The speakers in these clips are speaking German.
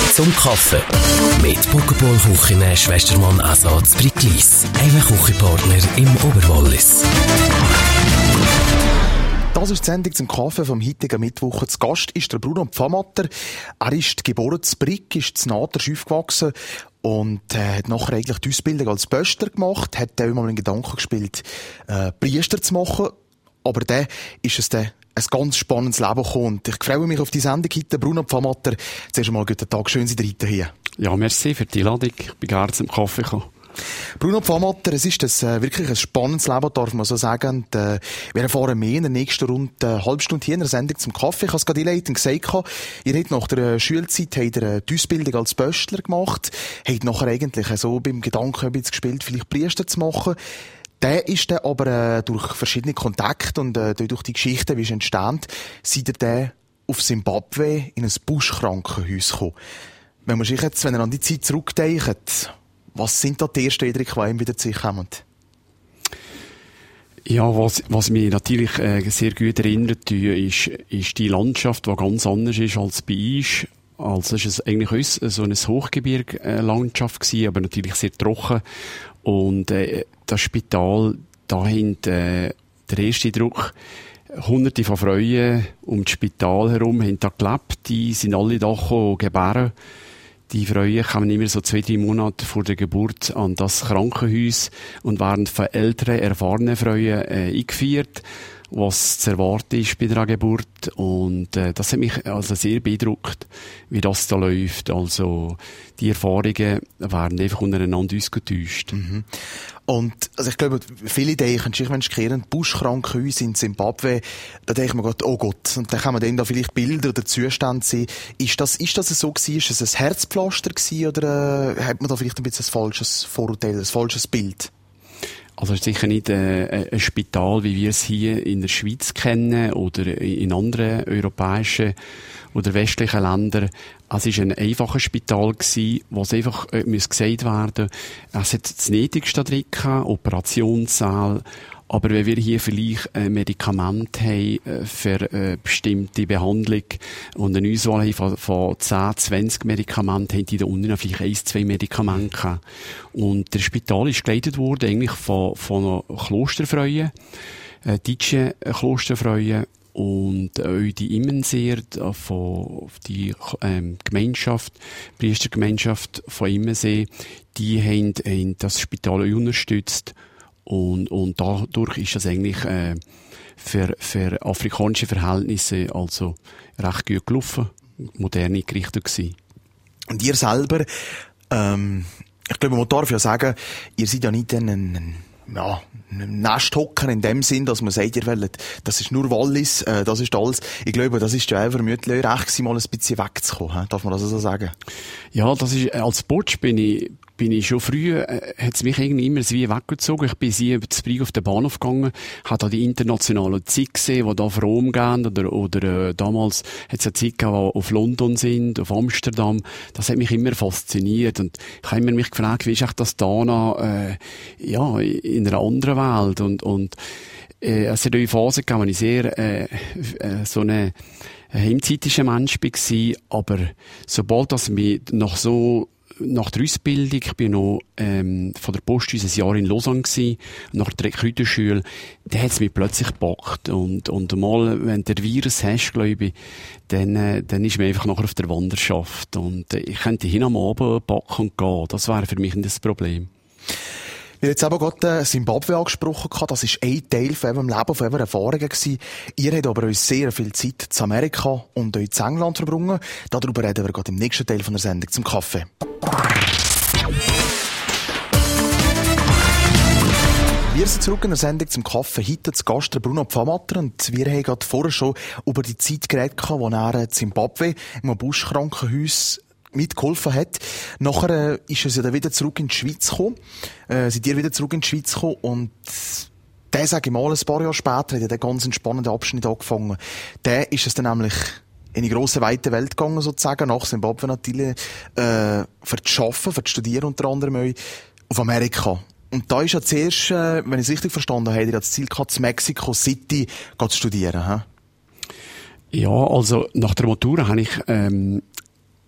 zum Kaffee. Mit Pokéball Küche Schwestermann Ersatz Bricklis. Ein Küchenpartner im Oberwallis. Das ist die Sendung zum Kaffee vom heutigen Mittwoch. Zu Gast ist der Bruno Pfammatter. Er ist geboren zu Brick, ist zu Nader aufgewachsen und hat nachher eigentlich die Ausbildung als Pöster gemacht, hat auch immer den Gedanken gespielt, Priester zu machen. Aber dann ist es dann ein ganz spannendes Leben gekommen. Und ich freue mich auf die Sendung heute. Bruno Pfammatter, zuerst einmal guten Tag, schön, seid ihr heute hier. Ja, merci für die Einladung. Ich bin gerne zum Kaffee gekommen. Bruno Pfammatter, es ist wirklich ein spannendes Leben, darf man so sagen. Und, wir erfahren mehr in der nächsten rund halbe Stunde hier in der Sendung zum Kaffee. Ich habe es gerade einleitend gesagt, ihr habt nach der Schulzeit die Ausbildung als Pöstler gemacht, habt nachher eigentlich so beim Gedanken ein bisschen gespielt, vielleicht Priester zu machen. Der ist dann aber durch verschiedene Kontakte und durch die Geschichte, wie es entsteht, seid ihr dann auf Simbabwe in ein Buschkrankenhaus gekommen. Wenn man sich jetzt, wenn ihr an die Zeit zurückdenkt, was sind da die ersten Eindrücke, die ihm wieder zu sich kommen? Ja, was mich natürlich sehr gut erinnert, ist die Landschaft, die ganz anders ist als bei uns. Also es ist eigentlich so eine Hochgebirgslandschaft gewesen, aber natürlich sehr trocken. Und das Spital, da haben der erste Eindruck, Hunderte von Frauen um das Spital herum haben da gelebt. Die sind alle da gebären. Die Frauen kamen immer so 2-3 Monate vor der Geburt an das Krankenhaus und waren von älteren, erfahrenen Frauen eingeführt, was zu erwarten ist bei der Geburt. Und das hat mich also sehr beeindruckt, wie das da läuft. Also die Erfahrungen werden einfach untereinander ausgetauscht. Mhm. Und also ich glaube, viele denken sich, wenn sie kehren, Buschkrankenhäuser in Zimbabwe, da denkt man gerade, oh Gott, und dann kann man dann da vielleicht Bilder oder Zustände sehen. Ist das so gewesen? Ist es ein Herzpflaster gewesen, oder hat man da vielleicht ein bisschen ein falsches Vorurteil, ein falsches Bild? Also es ist sicher nicht ein Spital, wie wir es hier in der Schweiz kennen oder in anderen europäischen oder westlichen Ländern. Es war ein einfaches Spital gewesen, wo es einfach gesagt werden muss. Es hat das Nötigste drin gehabt, Operationssaal. Aber wenn wir hier vielleicht ein Medikament haben für eine bestimmte Behandlung und eine Auswahl haben von 10, 20 Medikamenten, haben die da unten vielleicht 1, 2 Medikamente gehabt. Und das Spital ist geleitet worden eigentlich von Klosterfrauen, deutschen Klosterfrauen. Und auch die Immenseer von die Gemeinschaft, Priestergemeinschaft von Immensee, die haben das Spital auch unterstützt. Und dadurch ist das eigentlich für afrikanische Verhältnisse also recht gut gelaufen, modern eingerichtet gewesen. Und ihr selber, ich glaube, man darf ja sagen, ihr seid ja nicht ein Nesthocker in dem Sinn, dass man sagt, ihr wollt, das ist nur Wallis, das ist alles. Ich glaube, das ist ja vermutlich recht gewesen, mal ein bisschen wegzukommen, darf man das so sagen? Ja, das ist, als Butch bin ich schon früh, hat es mich irgendwie immer wie weggezogen. Ich bin sie über das Brieg auf den Bahnhof gegangen, habe da die internationalen Zeit gesehen, die da auf Rom gehen, oder damals hat es eine Zeit gehabt, die auf London sind, auf Amsterdam. Das hat mich immer fasziniert. Und ich habe immer mich gefragt, wie ist echt das da noch, in einer anderen Welt. Und es hat auch Phasen gegeben, wo ich sehr, so eine heimzeitischer Mensch war. Aber sobald das mich nach der Ausbildung, ich bin noch von der Post ein Jahr in Lausanne gewesen, nach der Kräuterschule, da hat es mich plötzlich gepackt. Und mal, wenn du den Virus hast, glaube ich, dann ist man einfach nachher auf der Wanderschaft. Und ich könnte hin am Abend packen und gehen. Das wäre für mich nicht das Problem. Wir haben jetzt eben gerade Simbabwe angesprochen. Das war ein Teil von eurem Leben, von eurer Erfahrungen gewesen. Ihr habt aber uns sehr viel Zeit zu Amerika und euch zu England verbrungen. Darüber reden wir gerade im nächsten Teil von der Sendung zum Kaffee. Wir sind zurück in der Sendung zum Kaffee. Heute zu Gast der Bruno Pfammatter. Und wir haben gerade vorher schon über die Zeit geredet, wo er in Zimbabwe im Buschkrankenhaus mitgeholfen hat. Nachher ist er dann wieder zurück in die Schweiz gekommen. Seid ihr wieder zurück in die Schweiz gekommen und der, sage ich mal, ein paar Jahre später hat er den ganz spannenden Abschnitt angefangen. Der ist es dann nämlich in die grosse, weite Welt gegangen, sozusagen, nach Zimbabwe natürlich, für das Arbeiten, für das Studieren unter anderem auch, auf Amerika. Und da ist ja zuerst, wenn ich es richtig verstanden habe, hat er das Ziel gehabt, zu Mexico City zu studieren, he? Ja, also nach der Matura habe ich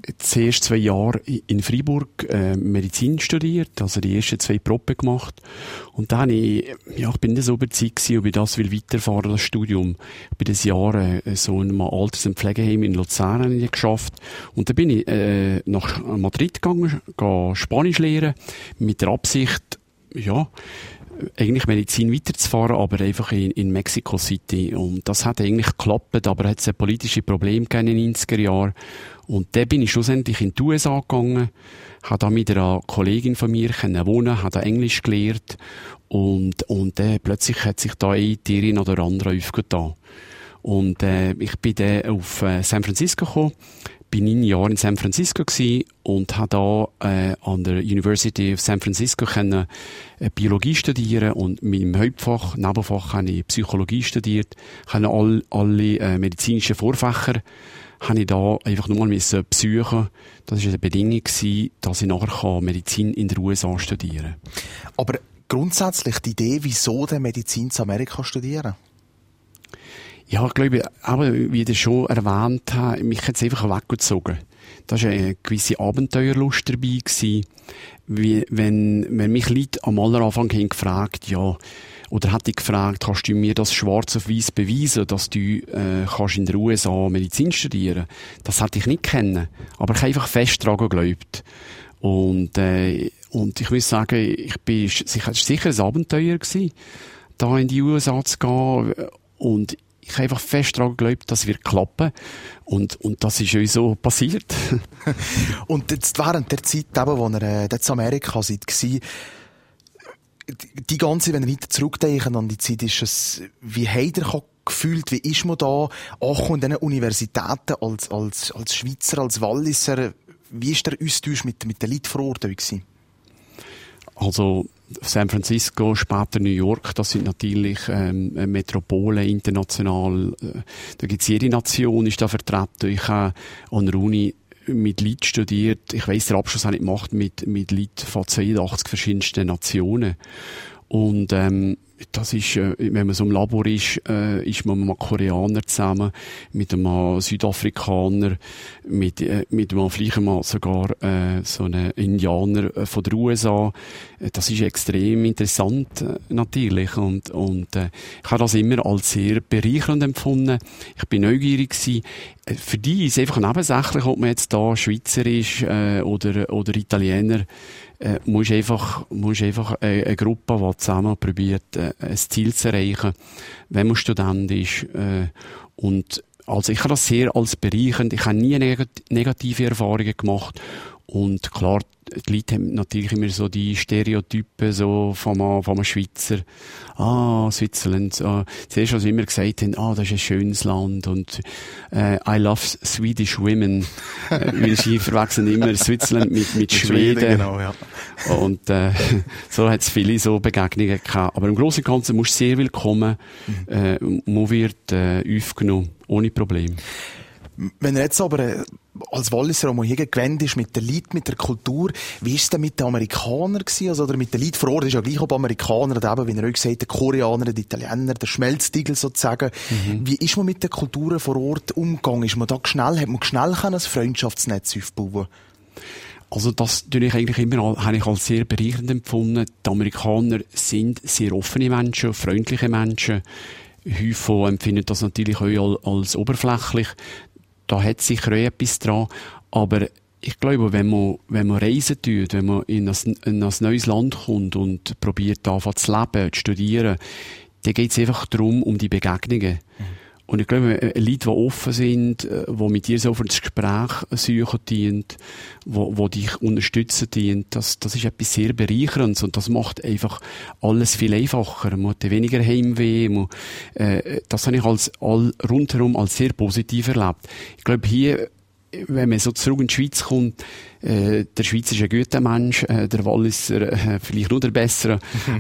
zuerst 2 Jahre in Freiburg Medizin studiert, also die ersten 2 Proben gemacht. Und dann ich bin dann so überzeugt gewesen, ob ich das will weiterfahren, das Studium. Ich bin das Jahr so in einem Alters- und Pflegeheim in Luzern geschafft. Und dann bin ich nach Madrid gegangen, Spanisch lernen, mit der Absicht, eigentlich Medizin weiterzufahren, aber einfach in Mexico City. Und das hat eigentlich geklappt, aber hat es ein politisches Problem gegeben in den 90er Jahren. Und dann bin ich schlussendlich in die USA gegangen, habe da mit einer Kollegin von mir wohnen, habe da Englisch gelernt und dann plötzlich hat sich da eine Tierin oder andere aufgetan. Und ich bin dann auf San Francisco gekommen, bin 9 Jahre in San Francisco gewesen und habe da an der University of San Francisco Biologie studieren und mit dem Hauptfach, Nebenfach habe ich Psychologie studiert, habe alle medizinischen Vorfächer habe ich da einfach nur mal besuchen. Das war eine Bedingung gewesen, dass ich nachher Medizin in den USA studieren kann. Aber grundsätzlich die Idee, wieso denn Medizin zu Amerika studieren? Ja, ich glaube, aber wie ich schon erwähnt habe, mich hat es einfach weggezogen. Da war eine gewisse Abenteuerlust dabei gewesen. Wie, wenn mich Leute am Anfang gefragt, oder hat ich gefragt, kannst du mir das schwarz auf weiß beweisen, dass du kannst in den USA Medizin studieren? Das hätte ich nicht kennen. Aber ich habe einfach fest daran geglaubt. Und ich muss sagen, es war sicher ein Abenteuer gewesen, da in die USA zu gehen. Und ich habe einfach fest daran geglaubt, das wird klappen. Und das ist uns so passiert. Und jetzt während der Zeit, eben, wo ihr dort in Amerika seid, die ganze, wenn ihr weiter zurückdenken an die Zeit, ist es, wie habt ihr gefühlt, wie ist man da angekommen in diesen Universitäten als Schweizer, als Walliser? Wie ist der Austausch mit den Leuten vor Ort gewesen? Also San Francisco, später New York, das sind natürlich Metropolen, international. Da gibt's jede Nation, ist da vertreten. Ich habe an der Uni mit Leuten studiert. Ich weiss, der Abschluss habe ich gemacht mit Leuten von 82 verschiedensten Nationen. Und das ist, wenn man so im Labor ist man mit einem Koreaner zusammen, mit einem Südafrikaner, mit einem vielleicht mal sogar so einem Indianer von der USA. Das ist extrem interessant natürlich und ich habe das immer als sehr bereichernd empfunden. Ich bin neugierig gewesen. Für die ist es einfach nebensächlich, ob man jetzt da Schweizer ist oder Italiener. Musst einfach eine Gruppe, die zusammen probiert, ein Ziel zu erreichen, wenn man Student ist. Und also ich habe das sehr als bereichernd. Ich habe nie negative Erfahrungen gemacht. Und klar, die Leute haben natürlich immer so die Stereotypen so vom Schweizer. Switzerland. Zuerst, als wir immer gesagt haben, das ist ein schönes Land und I love Swedish women. Weil sie verwechseln immer Switzerland mit Schweden. Genau, ja. Und so hat es viele so Begegnungen gehabt. Aber im Großen und Ganzen musst du sehr willkommen. Man wird aufgenommen, ohne Problem. Wenn er jetzt aber als Walliser auch mal hier gewendet ist mit den Leuten, mit der Kultur, wie ist es denn mit den Amerikanern gewesen? Also, oder mit den Leuten vor Ort? Das ist ja gleich ob Amerikaner, oder eben, wie er euch gesagt, der Koreaner, der Italiener, der Schmelztiegel sozusagen. Wie ist man mit den Kulturen vor Ort umgegangen? Ist man da hat man schnell ein Freundschaftsnetz aufbauen? Also das habe ich eigentlich immer als sehr bereichernd empfunden. Die Amerikaner sind sehr offene Menschen, freundliche Menschen. Häufig empfinden das natürlich auch als oberflächlich. Da hat sicher auch etwas dran. Aber ich glaube, wenn man reisen tut, wenn man in ein neues Land kommt und probiert, anfangen zu leben, zu studieren, dann geht es einfach darum, um die Begegnungen. Und ich glaube, Leute, die offen sind, die mit dir sofort das Gespräch suchen dienen, die dich unterstützen dienen, das ist etwas sehr Bereicherndes und das macht einfach alles viel einfacher. Man hat weniger Heimweh. Das habe ich rundherum als sehr positiv erlebt. Ich glaube, hier, wenn man so zurück in die Schweiz kommt, der Schweizer ist ein guter Mensch, der Walliser vielleicht nur der Bessere,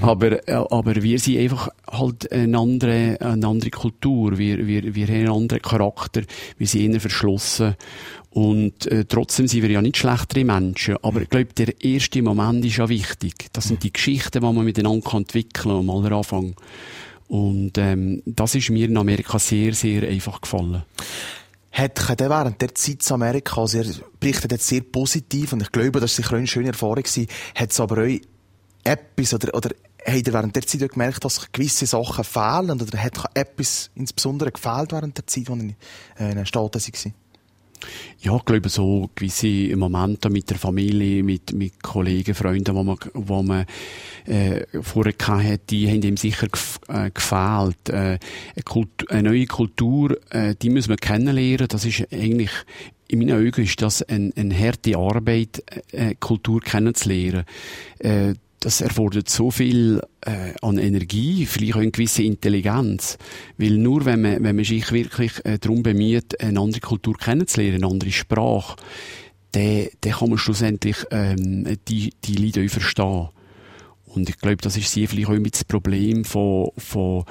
aber wir sind einfach halt eine andere Kultur, wir haben einen anderen Charakter, wir sind eher verschlossen und trotzdem sind wir ja nicht schlechtere Menschen, aber ich glaube, der erste Moment ist ja wichtig. Das sind die Geschichten, die man miteinander entwickeln kann, am Anfang. Und das ist mir in Amerika sehr, sehr einfach gefallen. hat der während der Zeit in Amerika, also er berichtet jetzt sehr positiv und ich glaube, das war sicher eine schöne Erfahrung gewesen, hat es aber auch etwas oder habt ihr während der Zeit gemerkt, dass gewisse Sachen fehlen oder hat etwas insbesondere gefehlt während der Zeit, als ihr in den Staaten war? Ja, ich glaube, so gewisse Momente mit der Familie, mit Kollegen, Freunden, wo man vorher hatte, die haben ihm sicher gefehlt. Eine neue Kultur, die müssen wir kennenlernen. Das ist eigentlich, in meinen Augen ist das eine harte Arbeit, Kultur kennenzulernen. Das erfordert so viel an Energie, vielleicht auch eine gewisse Intelligenz. Weil nur wenn man sich wirklich darum bemüht, eine andere Kultur kennenzulernen, eine andere Sprache, dann kann man schlussendlich die Leute auch verstehen. Und ich glaube, das ist vielleicht auch mit das Problem für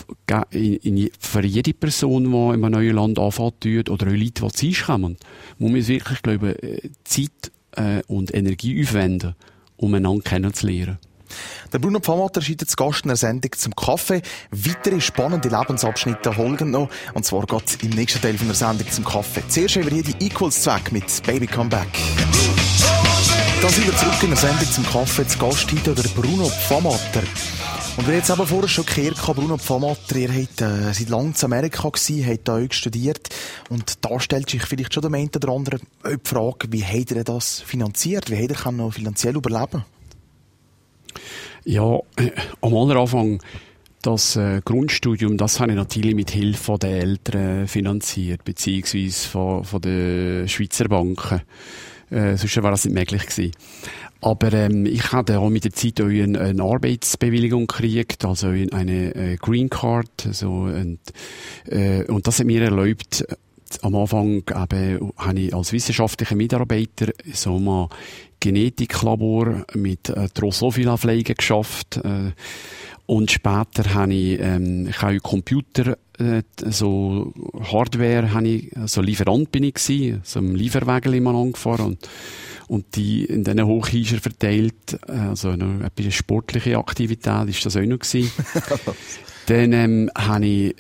jede Person, die in einem neuen Land anfängt, oder auch Leute, die zu uns kommen, muss man wirklich, glaube ich, Zeit und Energie aufwenden, um einander kennenzulernen. Der Bruno Pfammatter ist heute zu Gast in der Sendung zum Kaffee. Weitere spannende Lebensabschnitte folgen noch. Und zwar geht im nächsten Teil von der Sendung zum Kaffee. Zuerst haben wir hier die Equals-Zweck mit Baby Come Back. Da sind wir zurück in der Sendung zum Kaffee. Zu Gast heute der Bruno Pfammatter. Und wir haben jetzt aber vorher schon gehört, Bruno Pfammatter, ihr habt seit langem in Amerika gewesen, habt da auch studiert. Und da stellt sich vielleicht schon der eine oder andere die Frage, wie habt ihr das finanziert? Wie habt ihr noch finanziell überleben? Ja, am Anfang das Grundstudium, das habe ich natürlich mit Hilfe der Eltern finanziert, beziehungsweise von den Schweizer Banken. Sonst wäre das nicht möglich gewesen. Aber ich habe auch mit der Zeit auch eine Arbeitsbewilligung gekriegt, also eine Green Card. Und das hat mir erlaubt, am Anfang eben, habe ich als wissenschaftlicher Mitarbeiter so mal Genetiklabor mit Drosophila-Pflege geschafft. Und später habe ich auch Computer, so Hardware, Lieferant bin ich gewesen, so im Lieferwagen immer angefahren und die in diesen Hochhäusern verteilt, also noch eine sportliche Aktivität ist das auch noch gewesen. Dann habe ich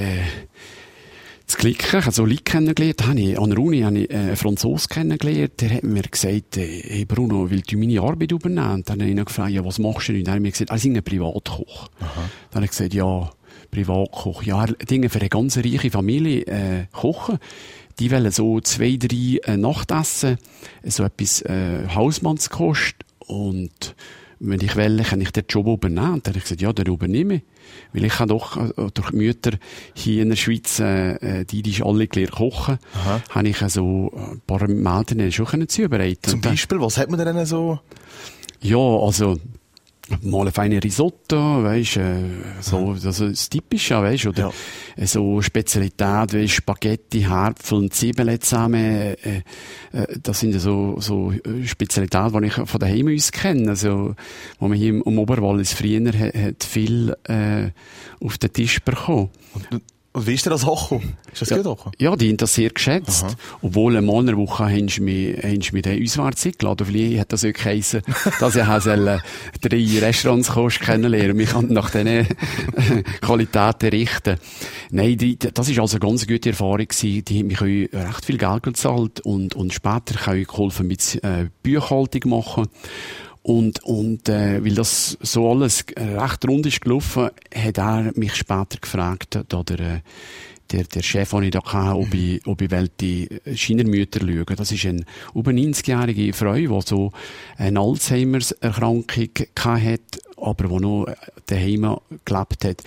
das Klicken, also Leute kennengelernt, an der Uni habe ich einen Franzosen kennengelernt, der hat mir gesagt, hey Bruno, willst du meine Arbeit übernehmen? Und dann habe ich ihn gefragt, ja, was machst du denn? Und dann hat er mir gesagt, ich bin ein Privatkoch. Aha. Dann habe ich gesagt, ja, Privatkoch. Ja, Dinge für eine ganz reiche Familie kochen. Die wollen so 2, 3 Nachtessen, so etwas Hausmannskost. Und wenn ich will, kann ich den Job übernehmen. Und dann habe ich gesagt, ja, den übernehme ich. Weil ich habe doch durch die Mütter hier in der Schweiz, die alle gelernt kochen, habe ich so ein paar Melden schon zubereiten. Zum Beispiel, was hat man denn so? Ja, also mal eine feine Risotto, weisst, so, das Typische, weisst, oder so Spezialität, wie Spaghetti, Harpfel und Zwiebeln zusammen, das sind so Spezialitäten, die ich von daheim aus kenne, also, wo man hier im Oberwallis früher hat viel, auf den Tisch bekommen. Und wie ist dir das angekommen? Ist das gut angekommen? Ja, die haben das sehr geschätzt. Aha. Obwohl, einmal in der Woche haben sie mich den auswärts eingeladen. Vielleicht hat das auch geheissen, dass ich 3 Restaurants kennenlernen. Mich kann nach diesen Qualitäten richten. Nein, das ist also eine ganz gute Erfahrung gewesen. Die haben mich auch recht viel Geld gezahlt und später habe ich geholfen mit Buchhaltung machen. Und weil das so alles recht rund ist gelaufen, hat er mich später gefragt, da der Chef, den ich da hatte, ob ich die Schreinermütter schauen. Das ist eine über 90-jährige Frau, die so eine Alzheimer-Erkrankung hatte, aber die noch daheim gelebt hat.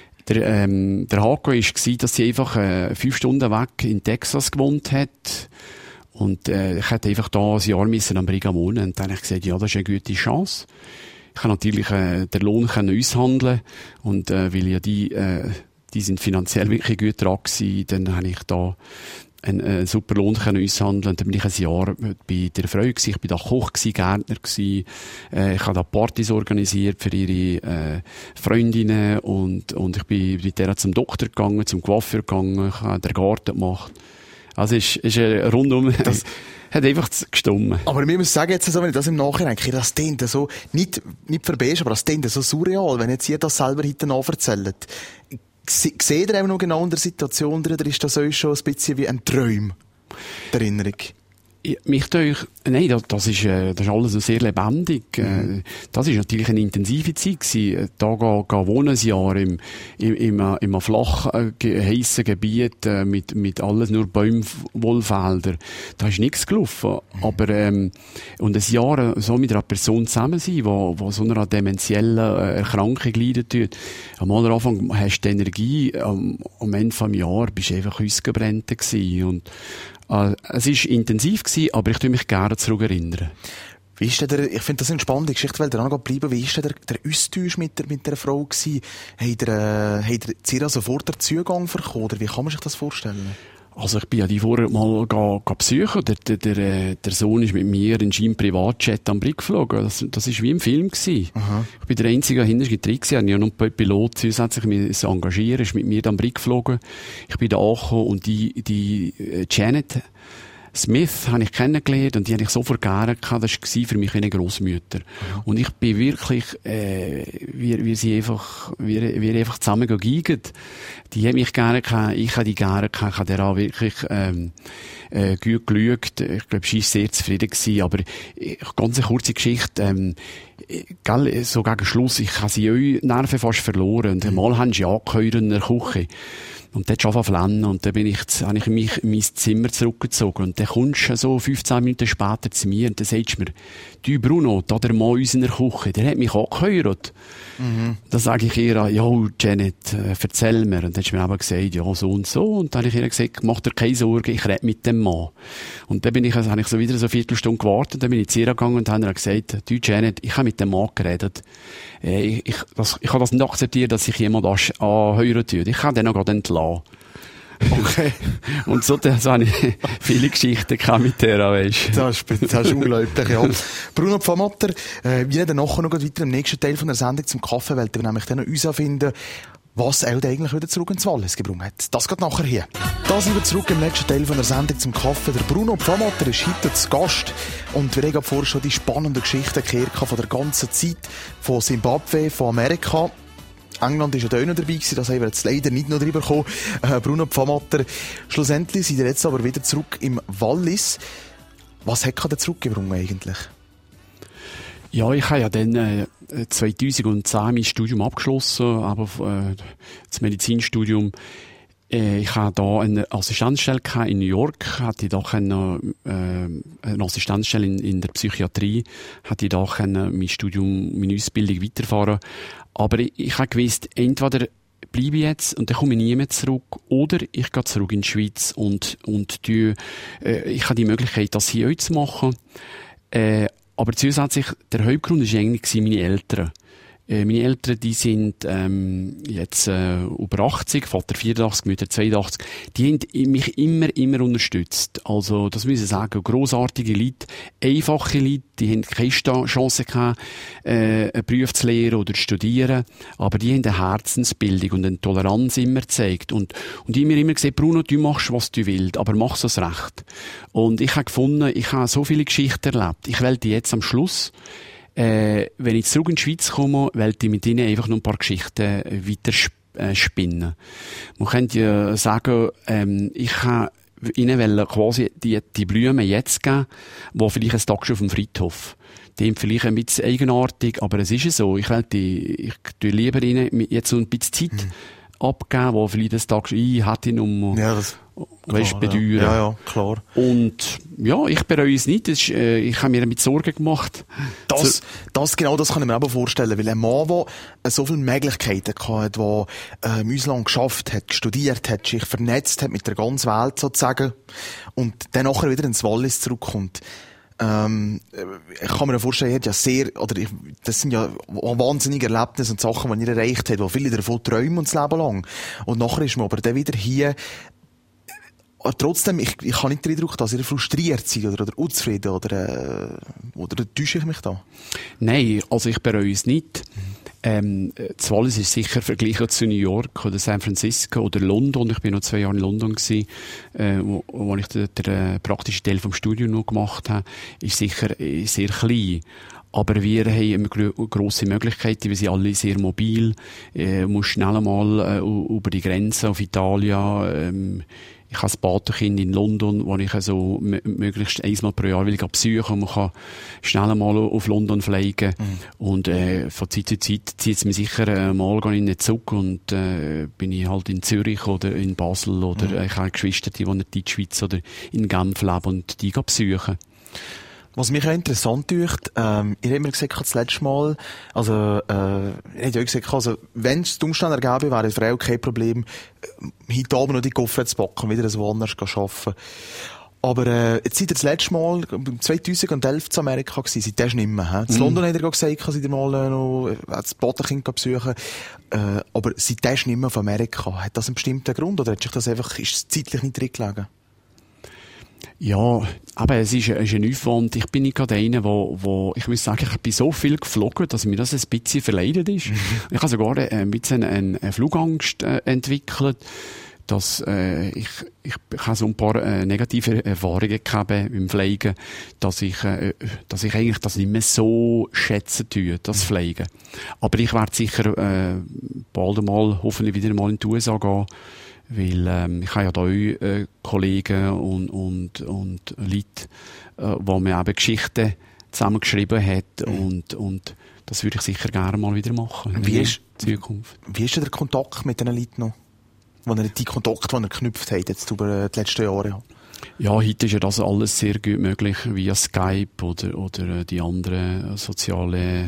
Der Haken war, dass sie einfach 5 Stunden weg in Texas gewohnt hat. Und ich hätte einfach da ein Jahr müssen am Brigham wohnen. Und dann habe ich gesagt, ja, das ist eine gute Chance. Ich kann natürlich den Lohn aushandeln. Und weil ja die sind finanziell wirklich gut dran gewesen, dann habe ich da einen super Lohn aushandeln. Und dann bin ich ein Jahr bei der Frau gewesen. Ich bin da Koch gewesen, Gärtner gewesen. Ich habe da Partys organisiert für ihre Freundinnen. Und ich bin mit der zum Doktor gegangen, zum Coiffeur gegangen. Ich habe den Garten gemacht. Also ist rundum, das hat einfach gestummen. Aber wir müssen sagen, jetzt so, wenn ich das im Nachhinein denke, das klingt so, nicht verbeige, aber das klingt so surreal, wenn jetzt ihr das selber heute nacherzählt. Seht ihr auch noch genau in der Situation drin, oder ist das euch schon ein bisschen wie ein Traum, die Erinnerung? Nein, das ist alles so sehr lebendig. Das ist natürlich eine intensive Zeit gewesen. Da gehen wohnen ein Jahr in einem flach heissen Gebiet, mit alles nur Baumwollfelder. Da ist nichts gelaufen. Aber, und ein Jahr so mit einer Person zusammen sein, die so einer dementiellen Erkrankung leidet tut. Am Anfang hast du die Energie, am Ende des Jahres bist du einfach ausgebrannt gewesen. Und, es war intensiv gewesen, aber ich tue mich gerne zurückerinnern. Wie ist denn ich finde das eine spannende Geschichte, weil der noch bleiben. Wie ist denn der Austausch mit der Frau gewesen? Habt ihr Zira sofort den Zugang bekommen, oder wie kann man sich das vorstellen? Also ich bin ja die vorher mal besuchen. Der Sohn ist mit mir in seinem Privatjet am Brick geflogen. Das ist wie im Film gewesen. Aha. Ich bin der einzige hinterher drin gewesen. Ich habe ja noch einen Pilot zusätzlich mich engagiert, ist mit mir am Brick geflogen. Ich bin da angekommen und die Janet Smith habe ich kennengelernt und die habe ich sofort gerne gehabt. Das war für mich wie eine Grossmutter. Ja. Und ich bin wirklich, wir einfach zusammen geigen. Die haben mich gerne gehabt, ich habe die gerne gehabt, ich habe der auch wirklich, gut geschaut. Ich glaube, sie war sehr zufrieden gewesen, aber, ganz eine kurze Geschichte, so gegen Schluss, ich habe sie euch Nerven fast verloren und einmal haben sie angehört in der Küche. Und dort schon flannen und dann habe ich mich in mein Zimmer zurückgezogen. Und dann kommst du so 15 Minuten später zu mir und dann sagst du mir, du Bruno, da der Mann in unserer Küche, der hat mich angehört. Dann sage ich ihr, ja, Janet, erzähl mir. Und dann hat sie mir aber gesagt, ja, so und so. Und dann habe ich ihr gesagt, mach dir keine Sorge, ich rede mit dem Mann. Und dann habe ich so wieder so eine Viertelstunde gewartet, dann bin ich zu ihr gegangen und habe ihr gesagt, du Janet, ich habe mit dem Mann geredet. Ich kann das nicht akzeptieren, dass sich jemand anhören tut. Ich kann den noch gerade entlassen. Okay. Und so habe ich viele Geschichten mit der, weisst. Das ist unglaublich, ja. Bruno Pfammatter, wir reden nachher noch weiter im nächsten Teil von der Sendung zum Kaffeewelt, wir nämlich dann noch uns finden, was er eigentlich wieder zurück ins Wallis gebracht hat. Das geht nachher hier. Da sind wir zurück im letzten Teil von der Sendung zum Kaffee. Der Bruno Pfammatter ist heute zu Gast. Und wir haben vorher schon die spannenden Geschichten gehört von der ganzen Zeit von Zimbabwe, von Amerika. England war ja auch noch dabei gewesen, das haben wir jetzt leider nicht noch drüber gekommen. Bruno Pfammatter, schlussendlich sind wir jetzt aber wieder zurück im Wallis. Was hat er zurückgebracht eigentlich? Ja, ich habe ja dann 2010 mein Studium abgeschlossen, aber das Medizinstudium. Ich habe da eine Assistenzstelle in New York, hatte ich da eine Assistenzstelle in der Psychiatrie, hatte ich da mein Studium, meine Ausbildung weiterfahren. Aber ich habe gewusst, entweder bleibe ich jetzt und dann komme ich nie mehr zurück, oder ich gehe zurück in die Schweiz und ich habe die Möglichkeit, das hier auch zu machen. Aber zusätzlich, der Hauptgrund war eigentlich meine Eltern. Meine Eltern, die sind jetzt über 80, Vater 84, Mutter 82. Die haben mich immer unterstützt. Also, das muss ich sagen, grossartige Leute, einfache Leute, die haben keine Chance gehabt, einen Beruf zu lehren oder zu studieren. Aber die haben eine Herzensbildung und eine Toleranz immer gezeigt. Und die haben mir immer gesagt, Bruno, du machst, was du willst, aber mach's es recht. Und ich habe gefunden, ich habe so viele Geschichten erlebt. Ich will die jetzt am Schluss, wenn ich zurück in die Schweiz komme, wollte ich mit ihnen einfach noch ein paar Geschichten weiter spinnen. Man könnte ja sagen, ich habe ihnen quasi die Blumen jetzt geben, die vielleicht ein Tag schon auf dem Friedhof. Die sind vielleicht ein bisschen eigenartig, aber es ist so. Ich tue lieber ihnen jetzt so ein bisschen Zeit abgeben, wo vielleicht ein Tag schon hat ihn bedeuern. Ja, klar. Und ja, ich bereue es nicht. Ich habe mir damit Sorgen gemacht. Das kann ich mir aber vorstellen, weil ein Mann, der so viele Möglichkeiten hatte, der im Ausland geschafft hat, studiert hat, sich vernetzt hat mit der ganzen Welt sozusagen und dann nachher wieder ins Wallis zurückkommt. Ich kann mir vorstellen, das sind ja wahnsinnige Erlebnisse und Sachen, die er erreicht hat, wo viele davon träumen und das Leben lang. Und nachher ist man aber dann wieder hier. Trotzdem, ich habe nicht den Eindruck, dass ihr frustriert seid oder unzufrieden oder täusche ich mich da? Nein, also ich bereue es nicht. Das Wallis ist sicher vergleichbar zu New York oder San Francisco oder London. Ich bin noch 2 Jahre in London gewesen, wo ich den praktischen Teil vom Studium noch gemacht habe. Ist sicher sehr klein. Aber wir haben immer grosse Möglichkeiten, wir sind alle sehr mobil, muss schnell mal über die Grenze auf Italien, ich habe ein Patenkind in London, wo ich also möglichst einmal pro Jahr will besuchen und man kann schnell mal auf London fliegen. Und von Zeit zu Zeit zieht es mir sicher mal in den Zug und bin ich halt in Zürich oder in Basel oder ich habe Geschwister, die in der Schweiz oder in Genf leben und die besuchen. Was mich auch interessant dünkt, ihr habt mir gesagt, das letzte Mal, also, ihr habt ja gesagt, also, wenn es die Umstände ergeben, wäre es für euch kein Problem, heute Abend noch die Koffer zu packen, wieder ein woanders arbeiten. Aber, jetzt seid ihr das letzte Mal, 2011 zu Amerika gewesen, seid ihr nicht mehr, In London habt ihr gesagt, seid ihr mal noch, das Patenkind besuchen, aber seid ihr nicht mehr auf Amerika? Hat das einen bestimmten Grund, oder hat sich das einfach, ist es zeitlich nicht drin gelegen? Ja, aber es ist ein Aufwand. Ich bin nicht gerade einer, wo ich muss sagen, ich bin so viel geflogen, dass mir das ein bisschen verleidet ist. Ich habe sogar ein bisschen eine Flugangst entwickelt, dass ich habe so ein paar negative Erfahrungen gehabt beim Fliegen, dass ich eigentlich das nicht mehr so schätzen tue, das Fliegen. Aber ich werde sicher bald mal, hoffentlich wieder mal in die USA gehen. Weil ich habe ja da auch Kollegen und Leute, wo man eben Geschichten zusammengeschrieben hat und das würde ich sicher gerne mal wieder machen. Wie ist Zukunft. Wie ist der Kontakt mit diesen Leuten noch? Die Kontakte, die ihr geknüpft habt jetzt über die letzten Jahre? Ja, heute ist ja das alles sehr gut möglich via Skype oder die anderen sozialen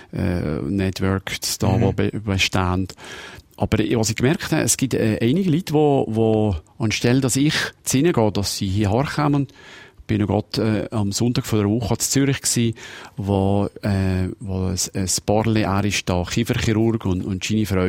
Networks da, die bestehen. Aber was ich gemerkt habe, es gibt einige Leute, die anstelle, dass ich zu ihnen gehe, dass sie hierher kommen. Ich bin ja gerade am Sonntag vor der Woche in Zürich gewesen, wo ein Barli, er ist da Kieferchirurg und seine Frau,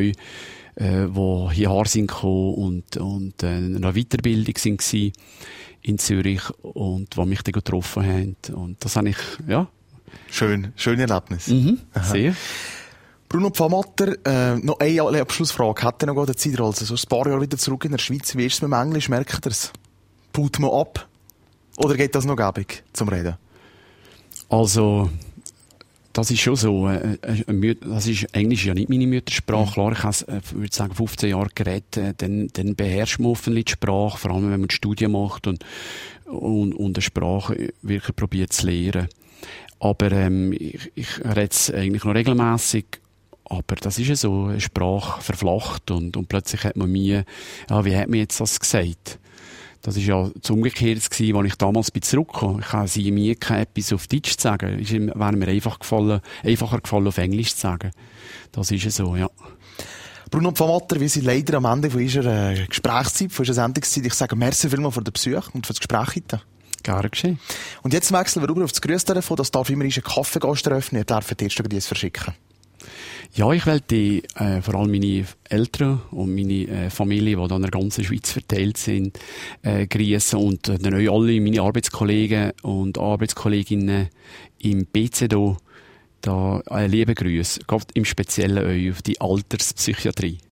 die hierher sind gekommen und eine Weiterbildung sind in Zürich und die mich dann getroffen haben. Und das habe ich, ja. Schön Erlebnis. Sehr. Bruno Pfammatter, noch eine Abschlussfrage. Hat er noch Zeit, also so ein paar Jahre wieder zurück in der Schweiz? Wie ist es mit dem Englisch? Merkt ihr es? Baut man ab? Oder geht das noch gäbig zum Reden? Also, das ist schon so. Englisch ja nicht meine Muttersprache. Klar, ich habe, würde sagen, 15 Jahre geredet. Dann beherrscht man hoffentlich die Sprache, vor allem wenn man Studien macht und eine Sprache wirklich probiert zu lernen. Aber ich rede es eigentlich noch regelmässig. Aber das ist ja so, eine Sprache verflacht und plötzlich hat man wie hat man jetzt das gesagt? Das ist ja das Umgekehrte gewesen, als ich damals zurückkam. Ich habe sie nie etwas auf Deutsch zu sagen. Es wäre mir einfacher gefallen, auf Englisch zu sagen. Das ist ja so, ja. Bruno Pfammatter, wir sind leider am Ende von unserer Gesprächszeit, von unserer Sendungszeit. Ich sage merci vielmals für den Besuch und für das Gespräch heute. Gerne geschehen. Und jetzt wechseln wir rüber auf das Grüßtelefon, das darf immer einen Kaffeegast eröffnen. Ihr dürft jetzt schon dies verschicken. Ja, ich wollte vor allem meine Eltern und meine Familie, die da in der ganzen Schweiz verteilt sind, grüßen und dann auch alle meine Arbeitskollegen und Arbeitskolleginnen im BC da liebe Grüße, gerade im Speziellen euch auf die Alterspsychiatrie.